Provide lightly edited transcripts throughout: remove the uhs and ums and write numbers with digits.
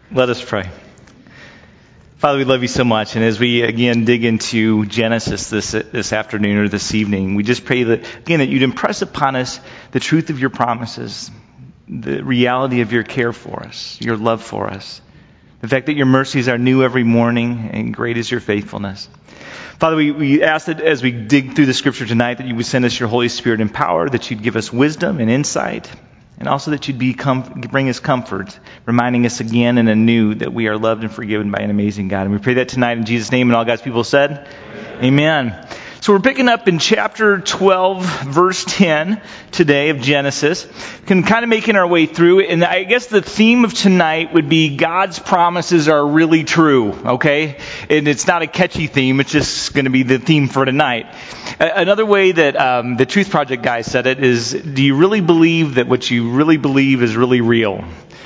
Let us pray. Father, we love you so much, and as we again dig into Genesis this afternoon or this evening, we just pray that again that you'd impress upon us the truth of your promises, the reality of your care for us, your love for us, the fact that your mercies are new every morning, and great is your faithfulness. Father, we ask that as we dig through the Scripture tonight, that you would send us your Holy Spirit in power, that you'd give us wisdom and insight, and also that you'd bring us comfort, reminding us again and anew that we are loved and forgiven by an amazing God. And we pray that tonight in Jesus' name, and all God's people said, Amen. So we're picking up in chapter 12, verse 10 today of Genesis. Kind of making our way through, and I guess the theme of tonight would be God's promises are really true, okay? And it's not a catchy theme, it's just going to be the theme for tonight. Another way that the Truth Project guy said it is, do you really believe that what you really believe is really real?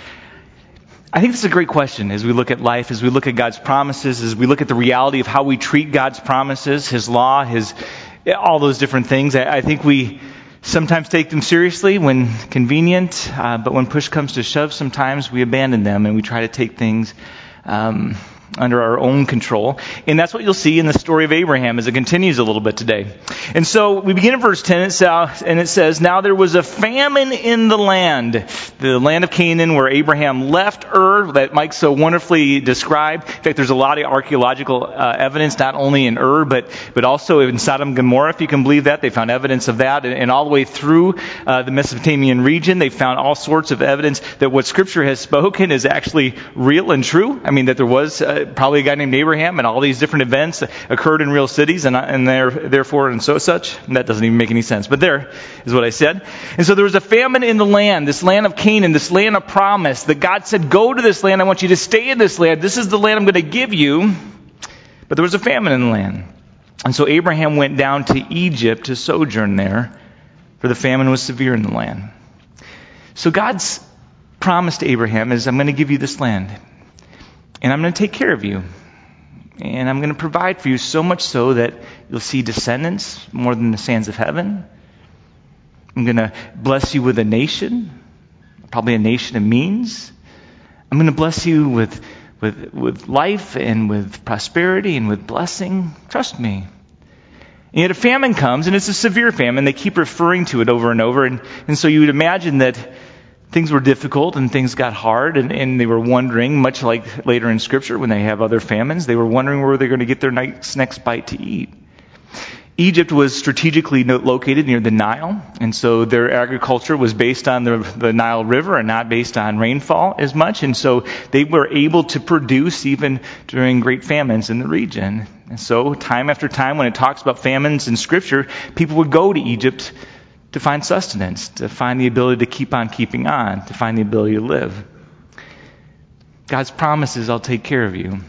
I think this is a great question as we look at life, as we look at God's promises, as we look at the reality of how we treat God's promises, His law, all those different things. I think we sometimes take them seriously when convenient, but when push comes to shove, sometimes we abandon them and we try to take things under our own control. And that's what you'll see in the story of Abraham as it continues a little bit today. And so we begin in verse 10, and it says, Now there was a famine in the land of Canaan, where Abraham left Ur, that Mike so wonderfully described. In fact, there's a lot of archaeological evidence, not only in Ur, but also in Sodom and Gomorrah, if you can believe that. They found evidence of that. And all the way through the Mesopotamian region, they found all sorts of evidence that what Scripture has spoken is actually real and true. I mean, that there was probably a guy named Abraham, and all these different events occurred in real cities, and therefore and so such. And that doesn't even make any sense, but there is what I said. And so there was a famine in the land, this land of Canaan, this land of promise, that God said, go to this land, I want you to stay in this land, this is the land I'm going to give you. But there was a famine in the land. And so Abraham went down to Egypt to sojourn there, for the famine was severe in the land. So God's promise to Abraham is, I'm going to give you this land. And I'm going to take care of you. And I'm going to provide for you so much so that you'll see descendants more than the sands of heaven. I'm going to bless you with a nation, probably a nation of means. I'm going to bless you with life and with prosperity and with blessing. Trust me. And yet a famine comes, and it's a severe famine. They keep referring to it over and over. And so you would imagine that things were difficult and things got hard, and they were wondering, much like later in Scripture when they have other famines, they were wondering where they're going to get their next bite to eat. Egypt was strategically located near the Nile, and so their agriculture was based on the Nile River and not based on rainfall as much, and so they were able to produce even during great famines in the region. And so time after time, when it talks about famines in Scripture, people would go to Egypt to find sustenance, to find the ability to keep on keeping on, to find the ability to live. God's promises, I'll take care of you.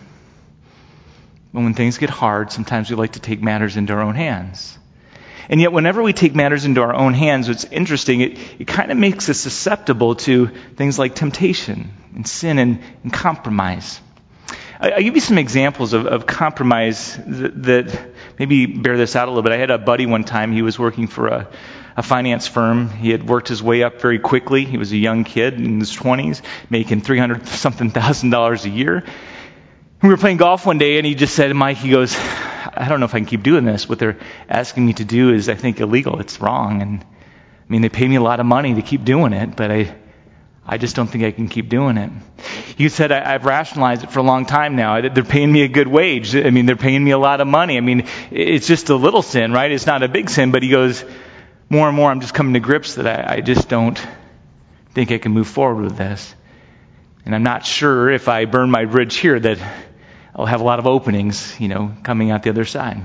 But when things get hard, sometimes we like to take matters into our own hands. And yet whenever we take matters into our own hands, what's interesting, it kind of makes us susceptible to things like temptation and sin and compromise. I'll give you some examples of compromise that maybe bear this out a little bit. I had a buddy one time, he was working for a finance firm. He had worked his way up very quickly. He was a young kid in his 20s, making $300-something thousand a year. We were playing golf one day, and he just said, Mike, he goes, I don't know if I can keep doing this. What they're asking me to do is, I think, illegal. It's wrong. And I mean, they pay me a lot of money to keep doing it, but I just don't think I can keep doing it. He said, I've rationalized it for a long time now. They're paying me a good wage. I mean, they're paying me a lot of money. I mean, it's just a little sin, right? It's not a big sin, but he goes, more and more I'm just coming to grips that I just don't think I can move forward with this. And I'm not sure if I burn my bridge here that I'll have a lot of openings, coming out the other side.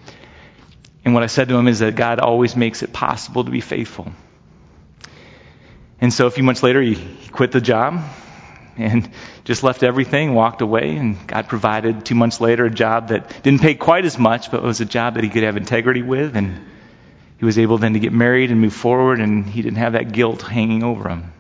And what I said to him is that God always makes it possible to be faithful. And so a few months later, he quit the job and just left everything, walked away, and God provided 2 months later a job that didn't pay quite as much, but was a job that he could have integrity with, and he was able then to get married and move forward, and he didn't have that guilt hanging over him.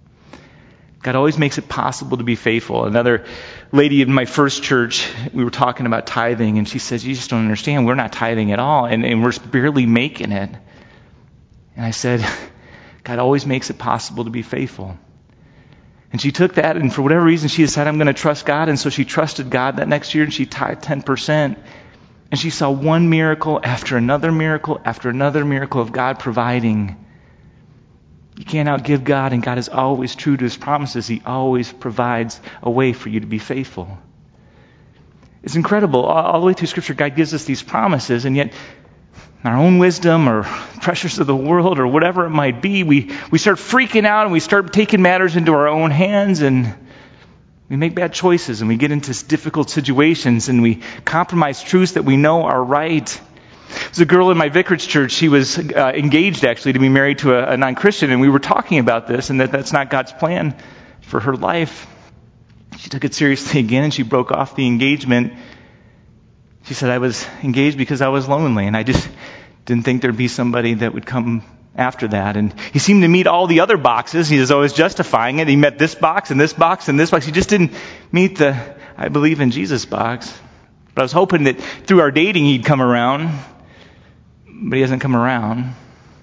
God always makes it possible to be faithful. Another lady in my first church, we were talking about tithing, and she says, you just don't understand, we're not tithing at all, and we're barely making it. And I said, God always makes it possible to be faithful. And she took that, and for whatever reason, she decided, I'm going to trust God. And so she trusted God that next year, and she tithed 10%. And she saw one miracle after another miracle after another miracle of God providing. You can't outgive God, and God is always true to his promises. He always provides a way for you to be faithful. It's incredible. All the way through Scripture, God gives us these promises, and yet our own wisdom or pressures of the world or whatever it might be, we start freaking out and we start taking matters into our own hands, and we make bad choices, and we get into difficult situations, and we compromise truths that we know are right. There's a girl in my vicarage church. She was engaged, actually, to be married to a non-Christian, and we were talking about this, and that's not God's plan for her life. She took it seriously again, and she broke off the engagement. She said, I was engaged because I was lonely, and I just didn't think there'd be somebody that would come after that. And he seemed to meet all the other boxes. He was always justifying it. He met this box and this box and this box. He just didn't meet the I believe in Jesus box. But I was hoping that through our dating he'd come around, but he hasn't come around.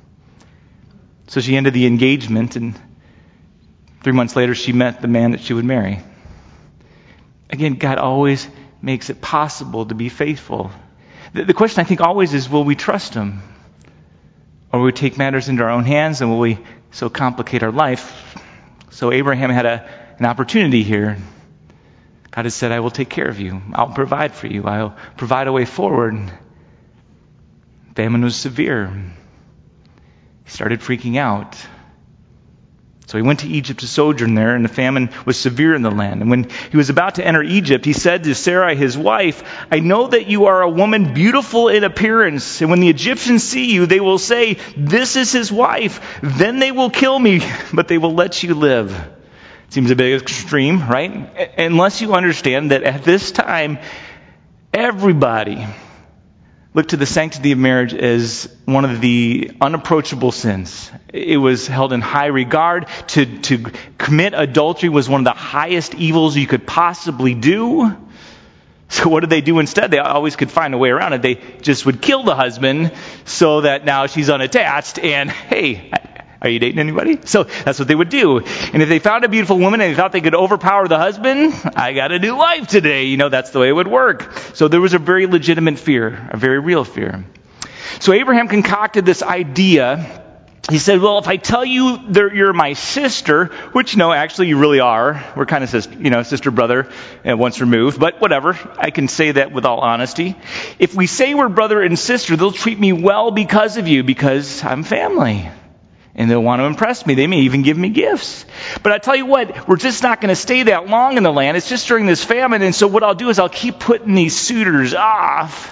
So she ended the engagement, and 3 months later she met the man that she would marry. Again, God always makes it possible to be faithful. The question I think always is, will we trust him? Or will we take matters into our own hands, and will we so complicate our life? So Abraham had an opportunity here. God has said, I will take care of you. I'll provide for you. I'll provide a way forward. Famine was severe. He started freaking out. So he went to Egypt to sojourn there, and the famine was severe in the land. And when he was about to enter Egypt, he said to Sarai, his wife, I know that you are a woman beautiful in appearance, and when the Egyptians see you, they will say, this is his wife. Then they will kill me, but they will let you live. Seems a bit extreme, right? Unless you understand that at this time, everybody looked to the sanctity of marriage as one of the unapproachable sins. It was held in high regard. To commit adultery was one of the highest evils you could possibly do. So what did they do instead? They always could find a way around it. They just would kill the husband so that now she's unattached, and hey, are you dating anybody? So that's what they would do. And if they found a beautiful woman and they thought they could overpower the husband, I got a new life today. That's the way it would work. So there was a very legitimate fear, a very real fear. So Abraham concocted this idea. He said, well, if I tell you that you're my sister, which no, actually you really are. We're kind of sister, brother, once removed, but whatever. I can say that with all honesty. If we say we're brother and sister, they'll treat me well because of you, because I'm family. And they'll want to impress me. They may even give me gifts. But I tell you what, we're just not going to stay that long in the land. It's just during this famine. And so what I'll do is I'll keep putting these suitors off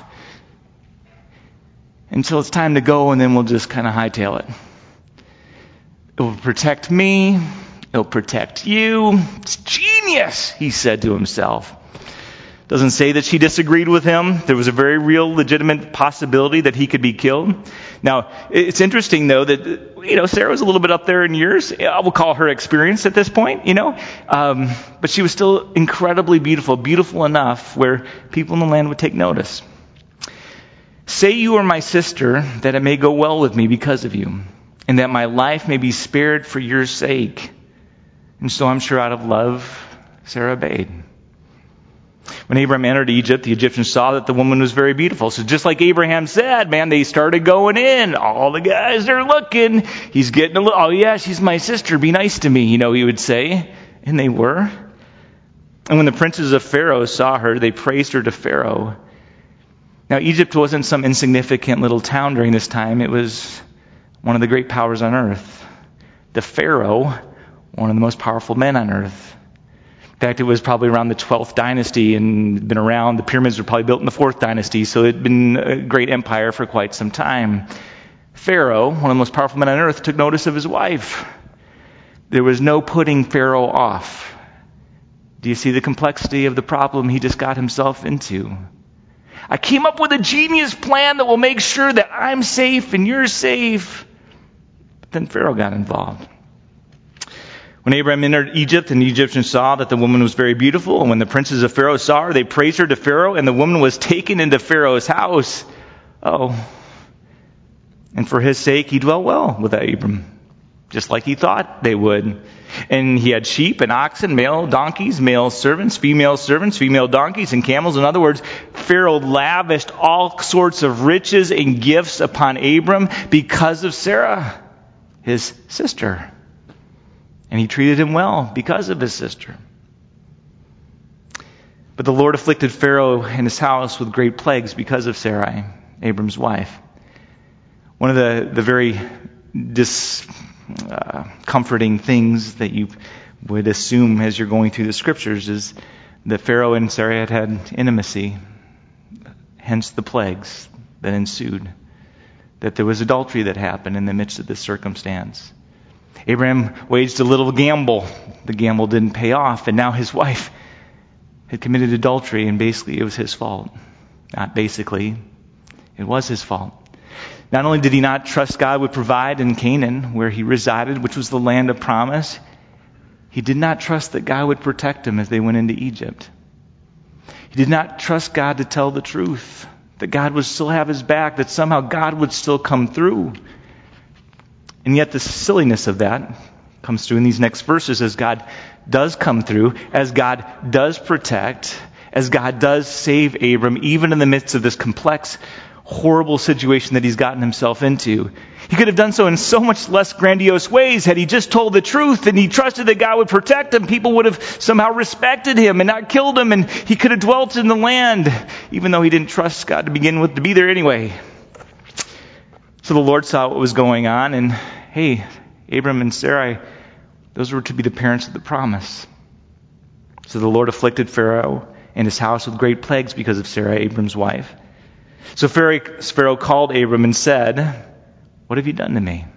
until it's time to go, and then we'll just kind of hightail it. It will protect me. It'll protect you. It's genius, he said to himself. Doesn't say that she disagreed with him. There was a very real, legitimate possibility that he could be killed. Now, it's interesting, though, that, Sarah was a little bit up there in years. I will call her experienced at this point, but she was still incredibly beautiful, beautiful enough where people in the land would take notice. Say you are my sister, that it may go well with me because of you, and that my life may be spared for your sake. And so I'm sure out of love, Sarah obeyed. When Abraham entered Egypt, the Egyptians saw that the woman was very beautiful. So just like Abraham said, man, they started going in. All the guys are looking. He's getting a little, oh yeah, she's my sister. Be nice to me, he would say. And they were. And when the princes of Pharaoh saw her, they praised her to Pharaoh. Now, Egypt wasn't some insignificant little town during this time. It was one of the great powers on earth. The Pharaoh, one of the most powerful men on earth. In fact, it was probably around the 12th dynasty and been around. The pyramids were probably built in the 4th dynasty, so it had been a great empire for quite some time. Pharaoh, one of the most powerful men on earth, took notice of his wife. There was no putting Pharaoh off. Do you see the complexity of the problem he just got himself into? I came up with a genius plan that will make sure that I'm safe and you're safe. But then Pharaoh got involved. When Abraham entered Egypt, and the Egyptians saw that the woman was very beautiful, and when the princes of Pharaoh saw her, they praised her to Pharaoh, and the woman was taken into Pharaoh's house. And for his sake, he dwelt well with Abram, just like he thought they would. And he had sheep and oxen, male donkeys, male servants, female donkeys, and camels. In other words, Pharaoh lavished all sorts of riches and gifts upon Abram because of Sarah, his sister. And he treated him well because of his sister. But the Lord afflicted Pharaoh and his house with great plagues because of Sarai, Abram's wife. One of the very discomforting things that you would assume as you're going through the scriptures is that Pharaoh and Sarai had intimacy, hence the plagues that ensued. That there was adultery that happened in the midst of this circumstance. Abraham waged a little gamble. The gamble didn't pay off, and now his wife had committed adultery, and basically it was his fault. Not basically, it was his fault. Not only did he not trust God would provide in Canaan, where he resided, which was the land of promise, he did not trust that God would protect him as they went into Egypt. He did not trust God to tell the truth, that God would still have his back, that somehow God would still come through. And yet the silliness of that comes through in these next verses as God does come through, as God does protect, as God does save Abram, even in the midst of this complex, horrible situation that he's gotten himself into. He could have done so in so much less grandiose ways had he just told the truth and he trusted that God would protect him. People would have somehow respected him and not killed him, and he could have dwelt in the land, even though he didn't trust God to begin with to be there anyway. So the Lord saw what was going on, and hey, Abram and Sarai, those were to be the parents of the promise. So the Lord afflicted Pharaoh and his house with great plagues because of Sarah, Abram's wife. So Pharaoh called Abram and said, "What have you done to me?"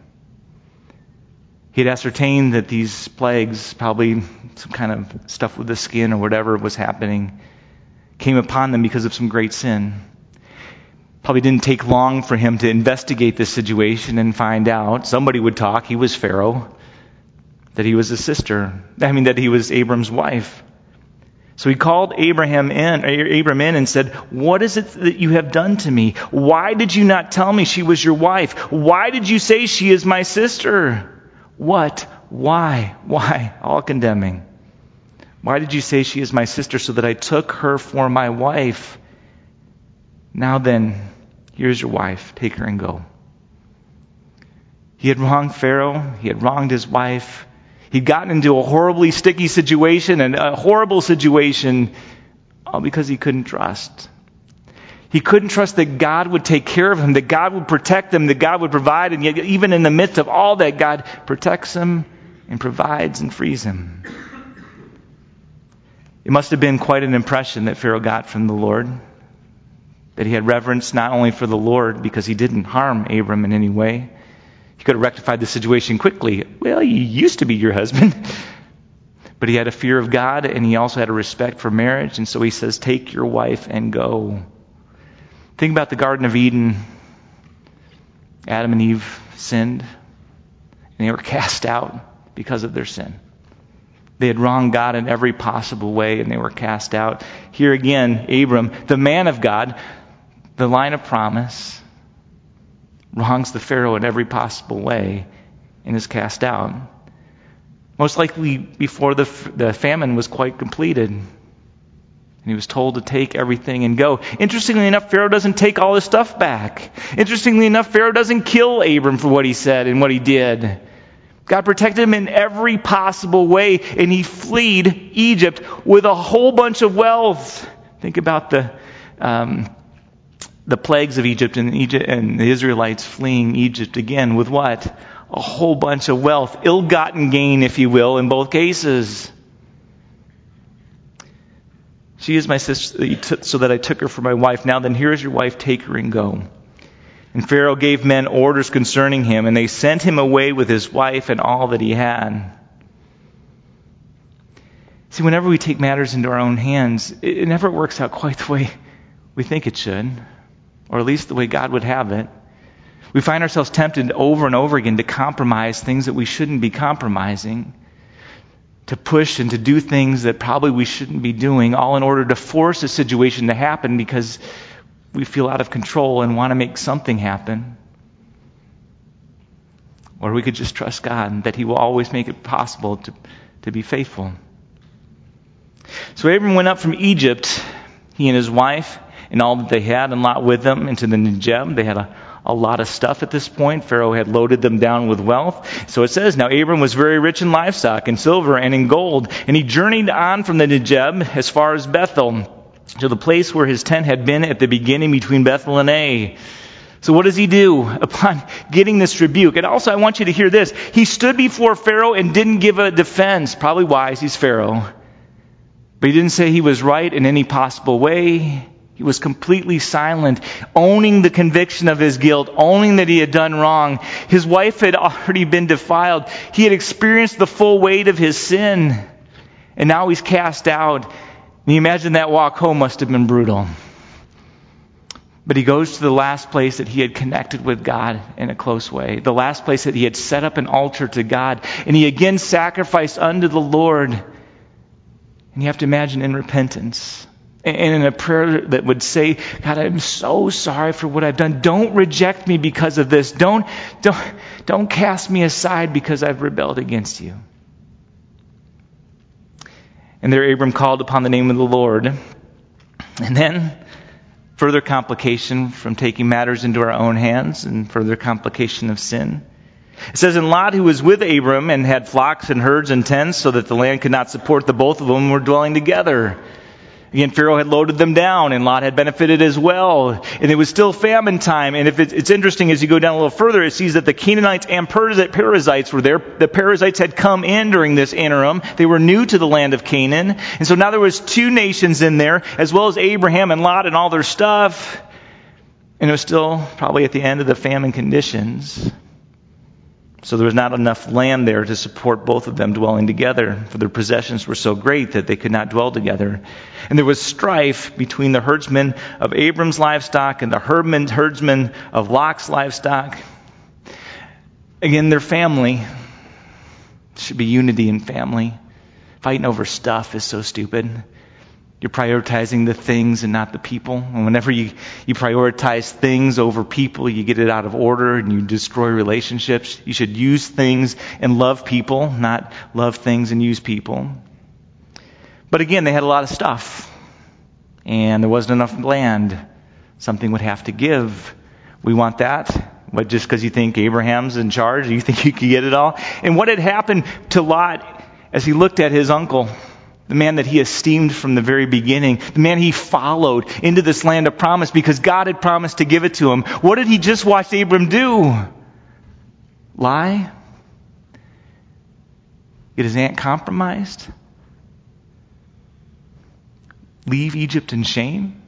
He had ascertained that these plagues, probably some kind of stuff with the skin or whatever was happening, came upon them because of some great sin. Probably didn't take long for him to investigate this situation and find out. Somebody would talk. He was Pharaoh. That he was that he was Abram's wife. So he called Abram in and said, "What is it that you have done to me? Why did you not tell me she was your wife? Why did you say she is my sister? What? Why? All condemning. Why did you say she is my sister so that I took her for my wife? Now then, here's your wife. Take her and go." He had wronged Pharaoh. He had wronged his wife. He'd gotten into a horribly sticky situation and a horrible situation all because he couldn't trust. He couldn't trust that God would take care of him, that God would protect him, that God would provide, and yet even in the midst of all that, God protects him and provides and frees him. It must have been quite an impression that Pharaoh got from the Lord, that he had reverence not only for the Lord because he didn't harm Abram in any way. He could have rectified the situation quickly. Well, he used to be your husband. But he had a fear of God, and he also had a respect for marriage. And so he says, "Take your wife and go." Think about the Garden of Eden. Adam and Eve sinned, and they were cast out because of their sin. They had wronged God in every possible way, and they were cast out. Here again, Abram, the man of God, the line of promise, wrongs the Pharaoh in every possible way and is cast out. Most likely before the famine was quite completed. And he was told to take everything and go. Interestingly enough, Pharaoh doesn't take all his stuff back. Interestingly enough, Pharaoh doesn't kill Abram for what he said and what he did. God protected him in every possible way, and he fled Egypt with a whole bunch of wealth. Think about the plagues of Egypt and the Israelites fleeing Egypt again with what? A whole bunch of wealth, ill-gotten gain, if you will, in both cases. She is my sister, so that I took her for my wife. Now then, here is your wife, take her and go. And Pharaoh gave men orders concerning him, and they sent him away with his wife and all that he had. See, whenever we take matters into our own hands, it never works out quite the way we think it should. Or at least the way God would have it. We find ourselves tempted over and over again to compromise things that we shouldn't be compromising, to push and to do things that probably we shouldn't be doing, all in order to force a situation to happen because we feel out of control and want to make something happen. Or we could just trust God and that He will always make it possible to be faithful. So Abram went up from Egypt, he and his wife, and all that they had, and Lot with them, into the Negeb. They had a lot of stuff at this point. Pharaoh had loaded them down with wealth. So it says, now Abram was very rich in livestock, in silver, and in gold. And he journeyed on from the Negeb as far as Bethel, to the place where his tent had been at the beginning between Bethel and Ai. So what does he do upon getting this rebuke? And also I want you to hear this. He stood before Pharaoh and didn't give a defense. Probably wise, he's Pharaoh. But he didn't say he was right in any possible way. He was completely silent, owning the conviction of his guilt, owning that he had done wrong. His wife had already been defiled. He had experienced the full weight of his sin. And now he's cast out. And you imagine that walk home must have been brutal. But he goes to the last place that he had connected with God in a close way. The last place that he had set up an altar to God. And he again sacrificed unto the Lord. And you have to imagine in repentance. And in a prayer that would say, God, I'm so sorry for what I've done. Don't reject me because of this. Don't cast me aside because I've rebelled against you. And there Abram called upon the name of the Lord. And then further complication from taking matters into our own hands and further complication of sin. It says, and Lot, who was with Abram and had flocks and herds and tents so that the land could not support the both of them, were dwelling together. Again, Pharaoh had loaded them down, and Lot had benefited as well. And it was still famine time. And if it's interesting, as you go down a little further, it sees that the Canaanites and Perizzites were there. The Perizzites had come in during this interim. They were new to the land of Canaan. And so now there was two nations in there, as well as Abraham and Lot and all their stuff. And it was still probably at the end of the famine conditions. So there was not enough land there to support both of them dwelling together, for their possessions were so great that they could not dwell together. And there was strife between the herdsmen of Abram's livestock and the herdsmen of Lot's livestock. Again, their family. There should be unity in family. Fighting over stuff is so stupid. You're prioritizing the things and not the people. And whenever you prioritize things over people, you get it out of order and you destroy relationships. You should use things and love people, not love things and use people. But again, they had a lot of stuff. And there wasn't enough land. Something would have to give. We want that. But just because you think Abraham's in charge, you think you can get it all? And what had happened to Lot as he looked at his uncle, the man that he esteemed from the very beginning, the man he followed into this land of promise because God had promised to give it to him. What did he just watch Abram do? Lie? Get his aunt compromised? Leave Egypt in shame?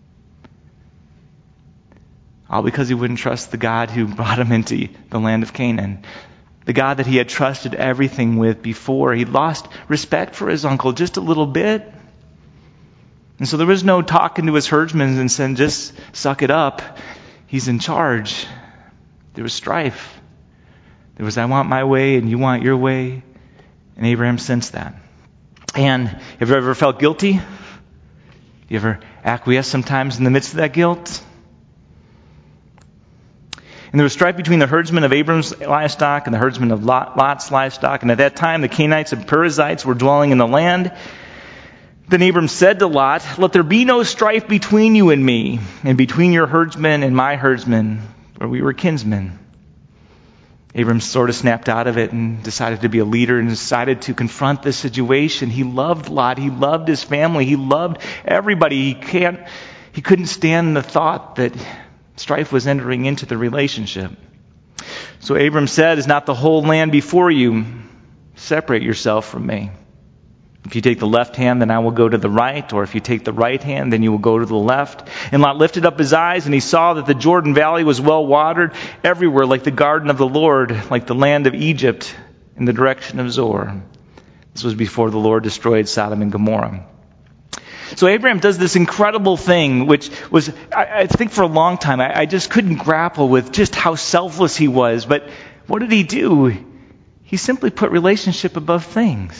All because he wouldn't trust the God who brought him into the land of Canaan. The God that he had trusted everything with before. He lost respect for his uncle just a little bit. And so there was no talking to his herdsmen and saying, just suck it up. He's in charge. There was strife. There was, I want my way and you want your way. And Abraham sensed that. And have you ever felt guilty? You ever acquiesce sometimes in the midst of that guilt? And there was strife between the herdsmen of Abram's livestock and the herdsmen of Lot's livestock. And at that time, the Canaanites and Perizzites were dwelling in the land. Then Abram said to Lot, let there be no strife between you and me, and between your herdsmen and my herdsmen, for we were kinsmen. Abram sort of snapped out of it and decided to be a leader and decided to confront this situation. He loved Lot. He loved his family. He loved everybody. He couldn't stand the thought that strife was entering into the relationship. So Abram said, is not the whole land before you? Separate yourself from me. If you take the left hand, then I will go to the right. Or if you take the right hand, then you will go to the left. And Lot lifted up his eyes, and he saw that the Jordan Valley was well watered everywhere, like the garden of the Lord, like the land of Egypt in the direction of Zoar. This was before the Lord destroyed Sodom and Gomorrah. So Abraham does this incredible thing, which was, I think for a long time, I just couldn't grapple with just how selfless he was. But what did he do? He simply put relationship above things.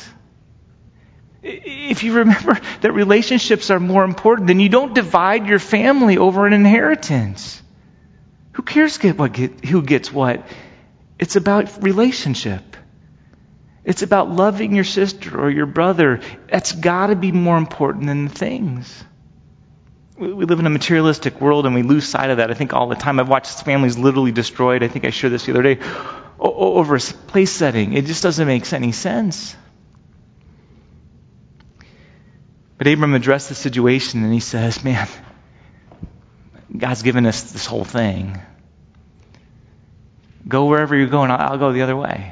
If you remember that relationships are more important, then you don't divide your family over an inheritance. Who cares who gets what? It's about relationship. It's about loving your sister or your brother. That's got to be more important than the things. We live in a materialistic world and we lose sight of that, I think, all the time. I've watched families literally destroyed. I think I shared this the other day over a place setting. It just doesn't make any sense. But Abram addressed the situation and he says, man, God's given us this whole thing. Go wherever you're going. I'll go the other way.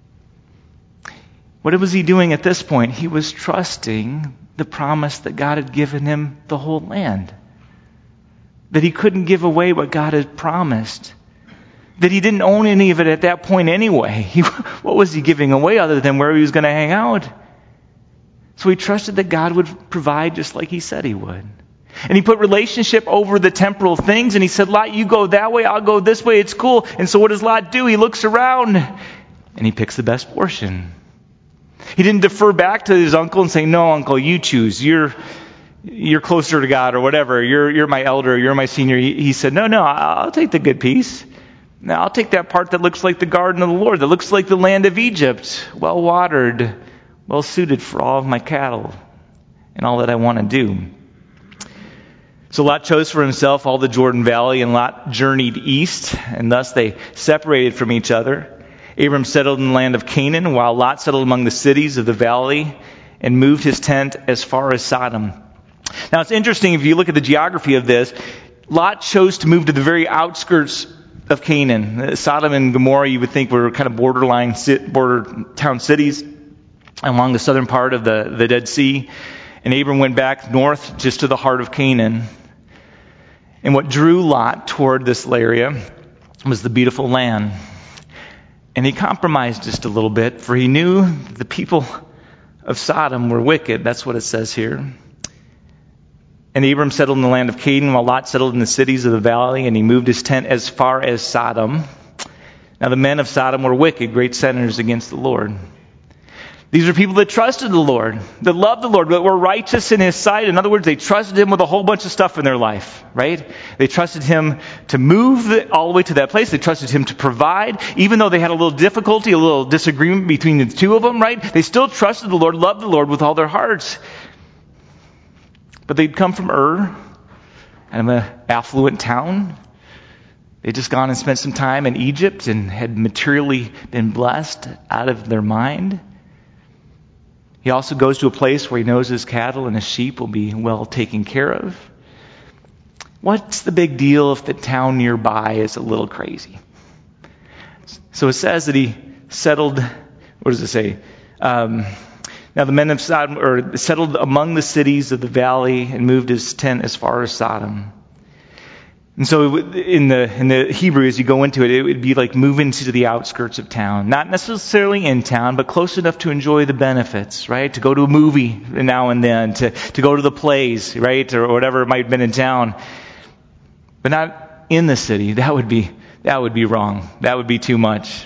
What was he doing at this point? He was trusting the promise that God had given him the whole land. That he couldn't give away what God had promised. That he didn't own any of it at that point anyway. What was he giving away other than where he was going to hang out? So he trusted that God would provide just like he said he would. And he put relationship over the temporal things, and he said, Lot, you go that way, I'll go this way, it's cool. And so what does Lot do? He looks around and he picks the best portion. He didn't defer back to his uncle and say, no, uncle, you choose. You're closer to God or whatever. You're my elder, you're my senior. He said, no, I'll take the good piece. Now I'll take that part that looks like the garden of the Lord, that looks like the land of Egypt, well watered, well suited for all of my cattle and all that I want to do. So Lot chose for himself all the Jordan Valley, and Lot journeyed east, and thus they separated from each other. Abram settled in the land of Canaan, while Lot settled among the cities of the valley and moved his tent as far as Sodom. Now it's interesting, if you look at the geography of this, Lot chose to move to the very outskirts of Canaan. Sodom and Gomorrah, you would think, were kind of border town cities along the southern part of the Dead Sea. And Abram went back north just to the heart of Canaan. And what drew Lot toward this area was the beautiful land. And he compromised just a little bit, for he knew the people of Sodom were wicked. That's what it says here. And Abram settled in the land of Canaan, while Lot settled in the cities of the valley, and he moved his tent as far as Sodom. Now the men of Sodom were wicked, great sinners against the Lord. These were people that trusted the Lord, that loved the Lord, that were righteous in His sight. In other words, they trusted Him with a whole bunch of stuff in their life, right? They trusted Him to move all the way to that place. They trusted Him to provide. Even though they had a little difficulty, a little disagreement between the two of them, right? They still trusted the Lord, loved the Lord with all their hearts. But they'd come from Ur, kind of an affluent town. They'd just gone and spent some time in Egypt and had materially been blessed out of their mind. He also goes to a place where he knows his cattle and his sheep will be well taken care of. What's the big deal if the town nearby is a little crazy? So it says that he settled, what does it say? Now the men of Sodom settled among the cities of the valley and moved his tent as far as Sodom. And so in the Hebrew, as you go into it, it would be like moving to the outskirts of town. Not necessarily in town, but close enough to enjoy the benefits, right? To go to a movie now and then, to go to the plays, right? Or whatever it might have been in town. But not in the city. That would be wrong. That would be too much.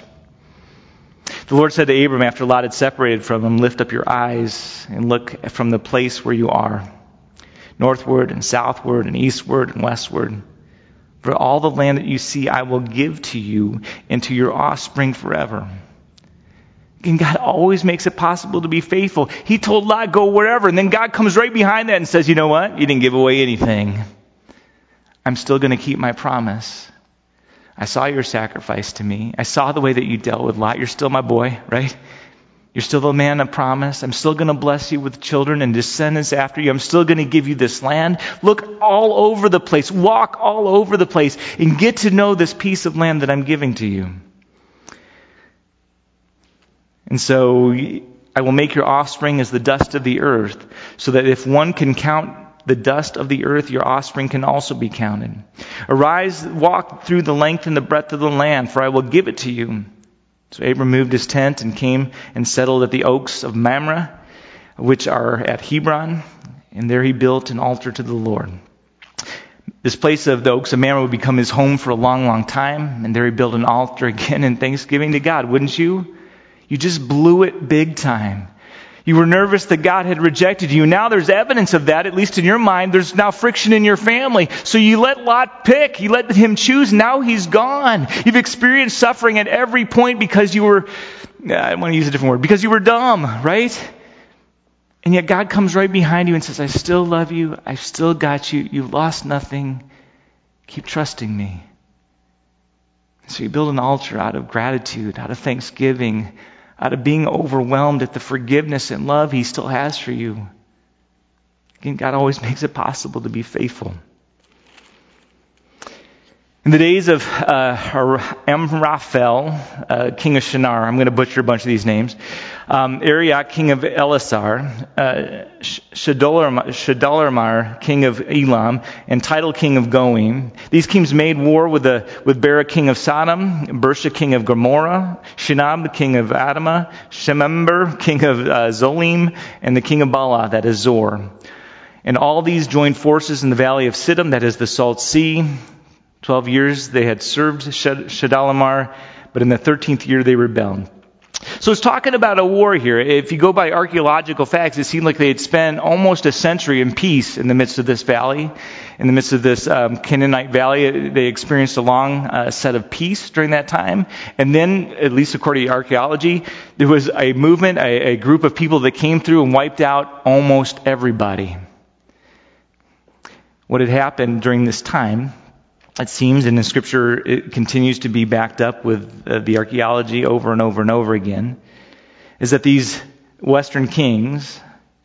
The Lord said to Abram after Lot had separated from him, lift up your eyes and look from the place where you are, northward and southward and eastward and westward. For all the land that you see, I will give to you and to your offspring forever. And God always makes it possible to be faithful. He told Lot, go wherever. And then God comes right behind that and says, you know what? You didn't give away anything. I'm still going to keep my promise. I saw your sacrifice to me. I saw the way that you dealt with Lot. You're still my boy, right? You're still the man of promise. I'm still going to bless you with children and descendants after you. I'm still going to give you this land. Look all over the place. Walk all over the place and get to know this piece of land that I'm giving to you. And so I will make your offspring as the dust of the earth, so that if one can count the dust of the earth, your offspring can also be counted. Arise, walk through the length and the breadth of the land, for I will give it to you. So Abram moved his tent and came and settled at the oaks of Mamre, which are at Hebron, and there he built an altar to the Lord. This place of the oaks of Mamre would become his home for a long, long time, and there he built an altar again in thanksgiving to God, wouldn't you? You just blew it big time. You were nervous that God had rejected you. Now there's evidence of that, at least in your mind. There's now friction in your family. So you let Lot pick. You let him choose. Now he's gone. You've experienced suffering at every point because you were, I want to use a different word, because you were dumb, right? And yet God comes right behind you and says, I still love you. I've still got you. You've lost nothing. Keep trusting me. So you build an altar out of gratitude, out of thanksgiving, out of being overwhelmed at the forgiveness and love He still has for you. Again, God always makes it possible to be faithful. In the days of Amraphel, king of Shinar, I'm going to butcher a bunch of these names, Arioch, king of Elasar, Shedorlaomer, king of Elam, and Tidal, king of Goim. These kings made war with Bera, king of Sodom, Bersha, king of Gomorrah, Shinab, king of Admah, Shemember, king of Zolim, and the king of Bala, that is Zor. And all these joined forces in the valley of Siddim, that is the Salt Sea. 12 years they had served Shedorlaomer, but in the 13th year they rebelled. So it's talking about a war here. If you go by archaeological facts, it seemed like they had spent almost a century in peace in the midst of this valley. In the midst of this Canaanite valley, they experienced a long set of peace during that time. And then, at least according to archaeology, there was a movement, a group of people that came through and wiped out almost everybody. What had happened during this time, it seems, and in Scripture it continues to be backed up with the archaeology over and over and over again, is that these Western kings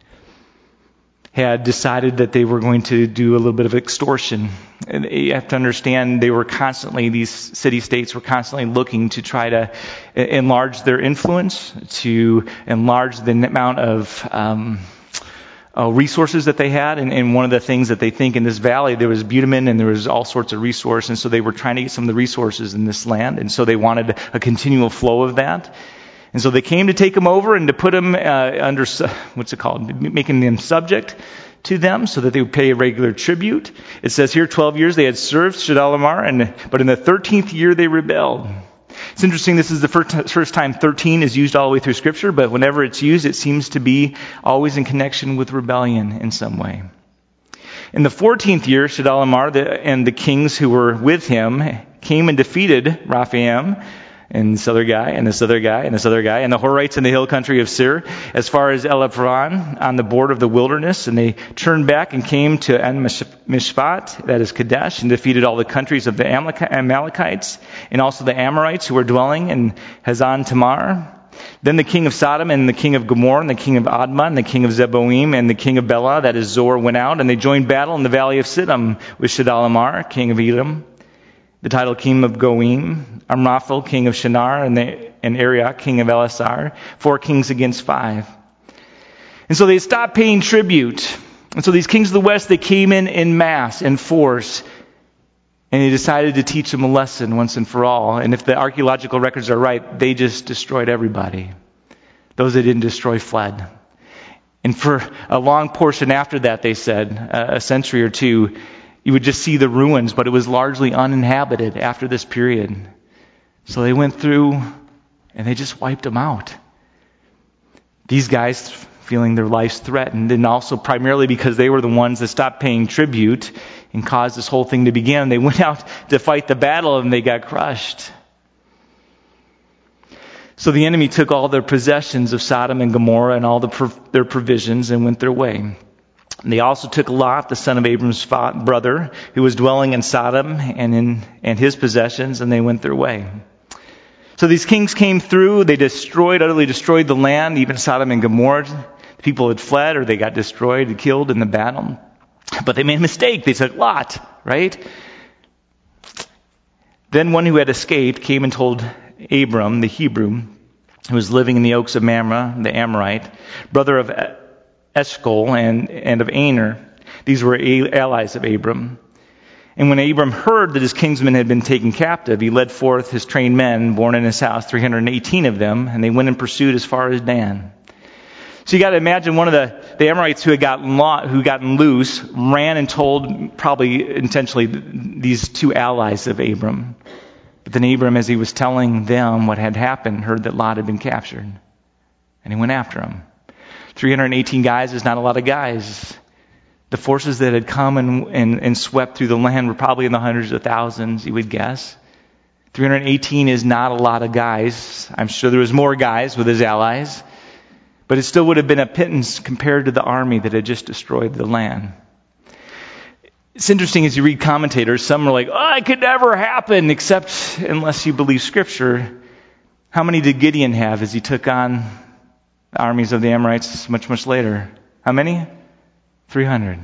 had decided that they were going to do a little bit of extortion. And you have to understand these city-states were constantly looking to try to enlarge their influence, to enlarge the amount of resources that they had. And one of the things that they think in this valley, there was bitumen and there was all sorts of resources. And so they were trying to get some of the resources in this land. And so they wanted a continual flow of that. And so they came to take them over and to put them under, making them subject to them so that they would pay a regular tribute. It says here 12 years they had served Shedorlaomer, but in the 13th year they rebelled. It's interesting, this is the first time 13 is used all the way through Scripture, but whenever it's used, it seems to be always in connection with rebellion in some way. In the 14th year, Shedorlaomer and the kings who were with him came and defeated Rephaim, and this other guy, and this other guy, and this other guy, and the Horites in the hill country of Seir, as far as Elapharan on the border of the wilderness. And they turned back and came to En-Mishpat, that is Kadesh, and defeated all the countries of the Amalekites, and also the Amorites who were dwelling in Hazan Tamar. Then the king of Sodom and the king of Gomorrah and the king of Admah and the king of Zeboim and the king of Bela, that is Zor, went out, and they joined battle in the valley of Siddim with Shedorlaomer, king of Edom, the Tidal, king of Goim, Amraphel, king of Shinar, and Arioch, king of Elasar, 4 kings against 5. And so they stopped paying tribute. And so these kings of the west, they came in mass, in force, and they decided to teach them a lesson once and for all. And if the archaeological records are right, they just destroyed everybody. Those they didn't destroy fled. And for a long portion after that, they said, a century or two, you would just see the ruins, but it was largely uninhabited after this period. So they went through and they just wiped them out. These guys feeling their lives threatened, and also primarily because they were the ones that stopped paying tribute and caused this whole thing to begin. They went out to fight the battle and they got crushed. So the enemy took all their possessions of Sodom and Gomorrah and all their provisions and went their way. And they also took Lot, the son of Abram's brother, who was dwelling in Sodom and his possessions, and they went their way. So these kings came through. They utterly destroyed the land, even Sodom and Gomorrah. The people had fled or they got destroyed and killed in the battle. But they made a mistake. They took Lot, right? Then one who had escaped came and told Abram, the Hebrew, who was living in the oaks of Mamre, the Amorite, brother of Eshcol and of Aner. These were allies of Abram. And when Abram heard that his kinsmen had been taken captive, he led forth his trained men, born in his house, 318 of them, and they went in pursuit as far as Dan. So you got to imagine one of the Amorites who had gotten loose ran and told, probably intentionally, these 2 allies of Abram. But then Abram, as he was telling them what had happened, heard that Lot had been captured, and he went after him. 318 guys is not a lot of guys. The forces that had come and swept through the land were probably in the hundreds of thousands, you would guess. 318 is not a lot of guys. I'm sure there was more guys with his allies. But it still would have been a pittance compared to the army that had just destroyed the land. It's interesting as you read commentators, some are like, oh, it could never happen except unless you believe Scripture. How many did Gideon have as he took on the armies of the Amorites much, much later? How many? 300.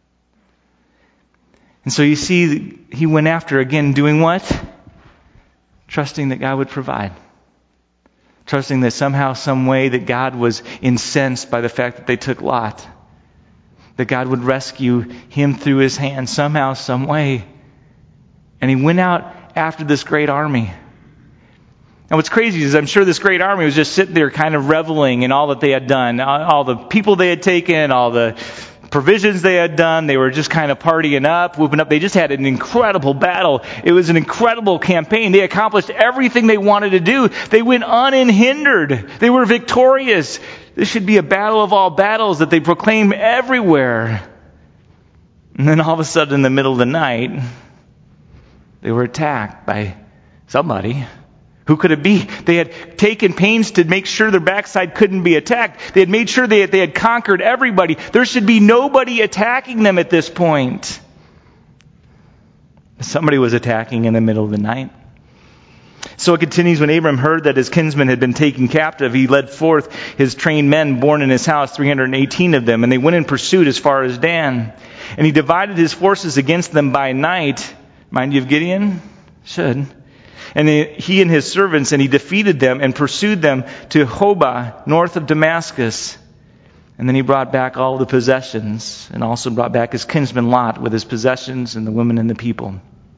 And so you see, he went after, again, doing what? Trusting that God would provide. Trusting that somehow, some way, that God was incensed by the fact that they took Lot. That God would rescue him through his hand somehow, some way. And he went out after this great army. And what's crazy is I'm sure this great army was just sitting there kind of reveling in all that they had done, all the people they had taken, all the provisions they had done. They were just kind of partying up, whooping up. They just had an incredible battle. It was an incredible campaign. They accomplished everything they wanted to do. They went unhindered. They were victorious. This should be a battle of all battles that they proclaim everywhere. And then all of a sudden in the middle of the night, they were attacked by somebody. Who could it be? They had taken pains to make sure their backside couldn't be attacked. They had made sure they had conquered everybody. There should be nobody attacking them at this point. Somebody was attacking in the middle of the night. So it continues, when Abram heard that his kinsman had been taken captive, he led forth his trained men born in his house, 318 of them, and they went in pursuit as far as Dan. And he divided his forces against them by night. Mind you of Gideon? Should. And he and his servants, and he defeated them and pursued them to Hobah, north of Damascus. And then he brought back all the possessions, and also brought back his kinsman Lot with his possessions and the women and the people.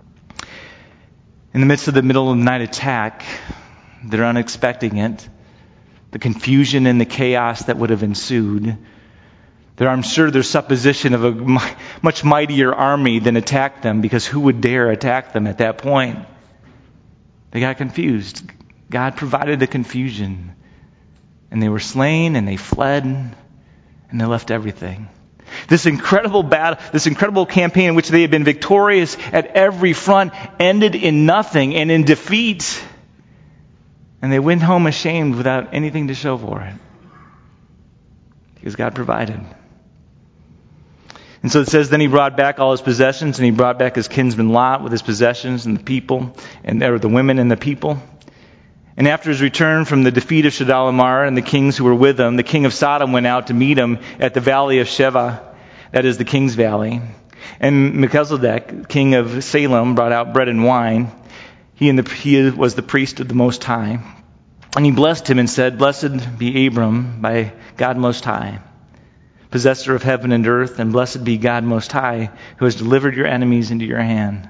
In the midst of the middle of the night attack, they're unexpecting it. The confusion and the chaos that would have ensued. I'm sure there's supposition of a much mightier army than attacked them, because who would dare attack them at that point? They got confused. God provided the confusion. And they were slain and they fled and they left everything. This incredible battle, this incredible campaign in which they had been victorious at every front ended in nothing and in defeat. And they went home ashamed without anything to show for it. Because God provided. And so it says, then he brought back all his possessions, and he brought back his kinsman Lot with his possessions and the people, and there were the women and the people. And after his return from the defeat of Chedorlaomer and the kings who were with him, the king of Sodom went out to meet him at the valley of Sheva, that is the king's valley. And Melchizedek, king of Salem, brought out bread and wine. He was the priest of the Most High. And he blessed him and said, Blessed be Abram by God Most High, possessor of heaven and earth, and blessed be God Most High, who has delivered your enemies into your hand.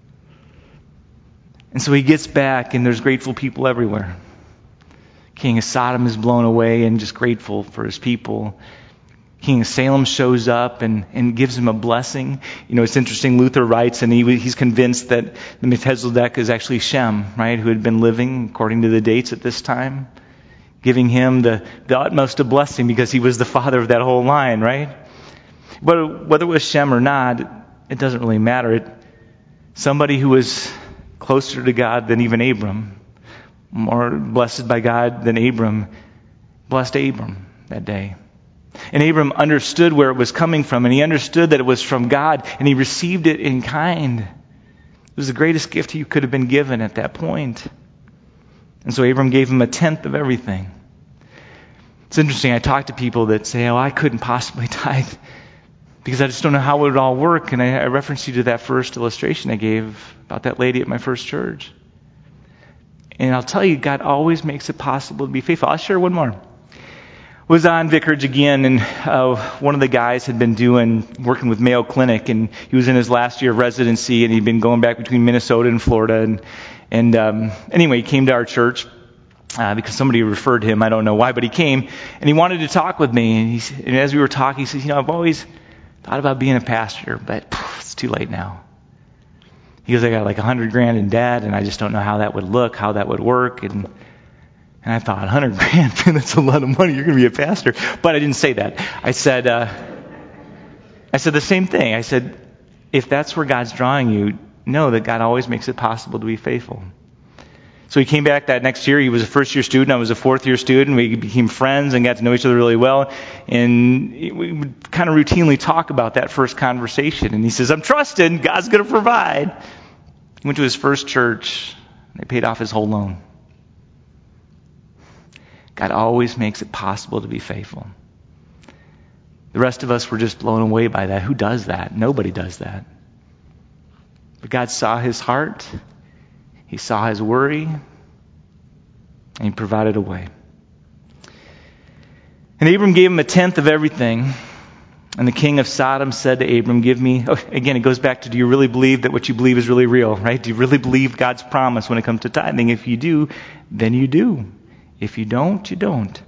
And so he gets back, and there's grateful people everywhere. King of Sodom is blown away and just grateful for his people. King of Salem shows up and gives him a blessing. You know, it's interesting, Luther writes, and he's convinced that the Melchizedek is actually Shem, right, who had been living according to the dates at this time, giving him the utmost of blessing because he was the father of that whole line, right? But whether it was Shem or not, it doesn't really matter. Somebody who was closer to God than even Abram, more blessed by God than Abram, blessed Abram that day. And Abram understood where it was coming from, and he understood that it was from God, and he received it in kind. It was the greatest gift he could have been given at that point. And so Abram gave him 1/10 of everything. It's interesting, I talk to people that say, I couldn't possibly tithe because I just don't know how it would all work. And I reference you to that first illustration I gave about that lady at my first church. And I'll tell you, God always makes it possible to be faithful. I'll share one more. Was on Vicarage again, and one of the guys had been working with Mayo Clinic, and he was in his last year of residency, and he'd been going back between Minnesota and Florida. And anyway, he came to our church because somebody referred him. I don't know why, but he came, and he wanted to talk with me. And as we were talking, he says, I've always thought about being a pastor, but it's too late now. He goes, I got like $100,000 in debt, and I just don't know how that would look, how that would work. And And I thought, 100 grand, man, that's a lot of money. You're going to be a pastor. But I didn't say that. I said the same thing. I said, if that's where God's drawing you, know that God always makes it possible to be faithful. So he came back that next year. He was a first-year student. I was a fourth-year student. We became friends and got to know each other really well. And we would kind of routinely talk about that first conversation. And he says, I'm trusting God's going to provide. He went to his first church. They paid off his whole loan. God always makes it possible to be faithful. The rest of us were just blown away by that. Who does that? Nobody does that. But God saw his heart. He saw his worry. And he provided a way. And Abram gave him 1/10 of everything. And the king of Sodom said to Abram, give me... Oh, again, it goes back to, do you really believe that what you believe is really real, right? Do you really believe God's promise when it comes to tithing? If you do, then you do. If you don't, you don't.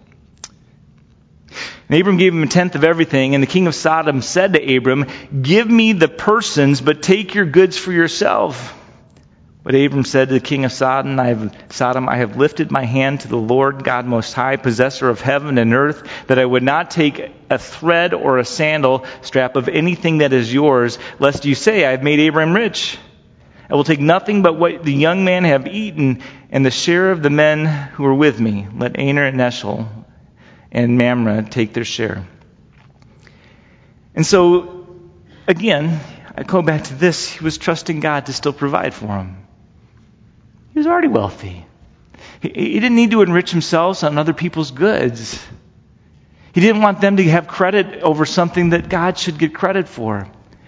And Abram gave him 1/10 of everything, and the king of Sodom said to Abram, give me the persons, but take your goods for yourself. But Abram said to the king of Sodom, I have lifted my hand to the Lord God Most High, possessor of heaven and earth, that I would not take a thread or a sandal strap of anything that is yours, lest you say, I have made Abram rich. I will take nothing but what the young men have eaten, and the share of the men who are with me. Let Aner and Eshel and Mamre take their share. And so, again, I go back to this. He was trusting God to still provide for him. He was already wealthy. He didn't need to enrich himself on other people's goods. He didn't want them to have credit over something that God should get credit for.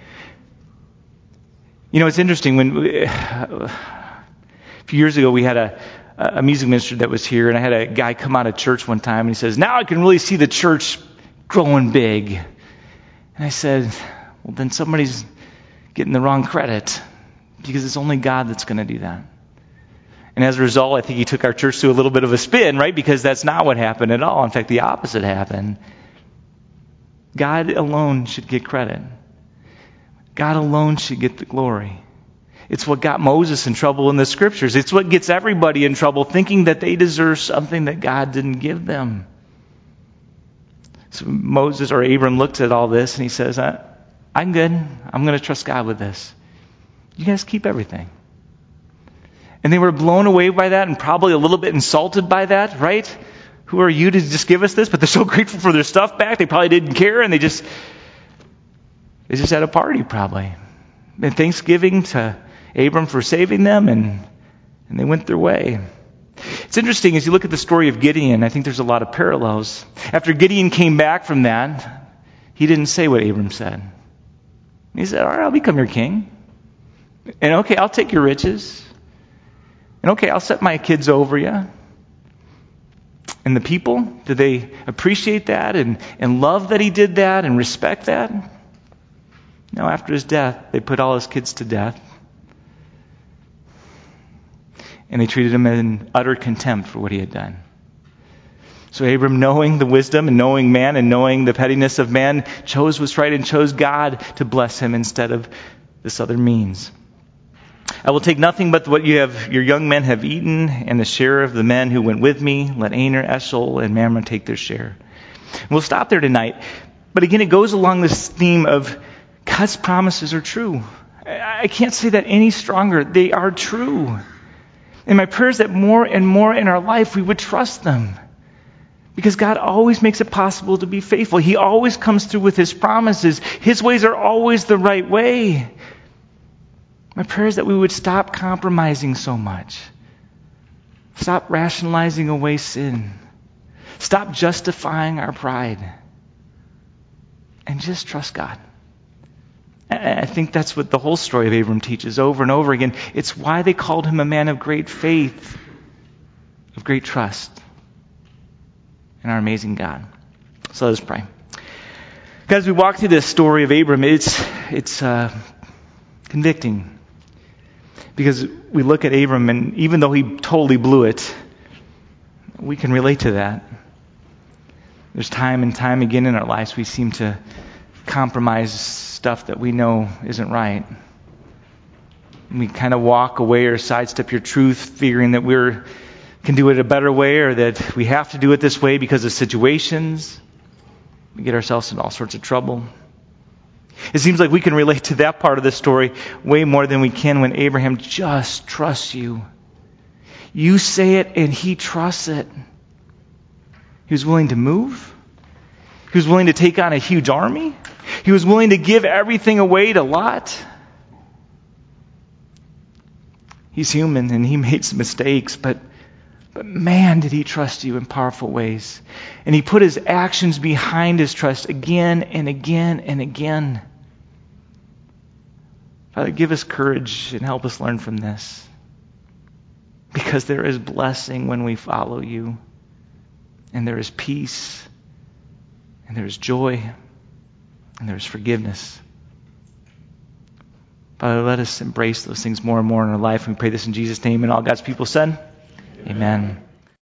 You know, it's interesting. A few years ago, we had a music minister that was here, and I had a guy come out of church one time, and he says, now I can really see the church growing big. And I said, well, then somebody's getting the wrong credit, because it's only God that's going to do that. And as a result, I think he took our church to a little bit of a spin, right? Because that's not what happened at all. In fact, the opposite happened. God alone should get credit. God alone should get the glory. It's what got Moses in trouble in the scriptures. It's what gets everybody in trouble, thinking that they deserve something that God didn't give them. So Moses or Abram looks at all this and he says, I'm good. I'm going to trust God with this. You guys keep everything. And they were blown away by that and probably a little bit insulted by that, right? Who are you to just give us this? But they're so grateful for their stuff back. They probably didn't care, and they just had a party probably. And thanksgiving to Abram for saving them, and they went their way. It's interesting as you look at the story of Gideon, I think there's a lot of parallels. After Gideon came back from that, he didn't say what Abram said. He said, all right, I'll become your king. And okay, I'll take your riches. And okay, I'll set my kids over you. And the people, did they appreciate that and love that he did that and respect that? No, after his death, they put all his kids to death. And they treated him in utter contempt for what he had done. So Abram, knowing the wisdom and knowing man and knowing the pettiness of man, chose what's right and chose God to bless him instead of this other means. I will take nothing but what your young men have eaten, and the share of the men who went with me. Let Aner, Eshel, and Mamre take their share. And we'll stop there tonight. But again, it goes along this theme of God's promises are true. I can't say that any stronger. They are true. And my prayer is that more and more in our life we would trust them. Because God always makes it possible to be faithful. He always comes through with His promises. His ways are always the right way. My prayer is that we would stop compromising so much. Stop rationalizing away sin. Stop justifying our pride. And just trust God. I think that's what the whole story of Abram teaches over and over again. It's why they called him a man of great faith, of great trust in our amazing God. So let us pray. As we walk through this story of Abram, it's convicting. Because we look at Abram, and even though he totally blew it, we can relate to that. There's time and time again in our lives we seem to compromise stuff that we know isn't right. And we kind of walk away or sidestep your truth, figuring that we're can do it a better way, or that we have to do it this way because of situations. We get ourselves in all sorts of trouble. It seems like we can relate to that part of the story way more than we can when Abraham just trusts you. You say it and he trusts it. He was willing to move. He was willing to take on a huge army. He was willing to give everything away to Lot. He's human and he made some mistakes, but man, did he trust you in powerful ways. And he put his actions behind his trust again and again and again. Father, give us courage and help us learn from this. Because there is blessing when we follow you. And there is peace. And there is joy. And there is forgiveness. Father, let us embrace those things more and more in our life. And we pray this in Jesus' name. And all God's people said, Amen.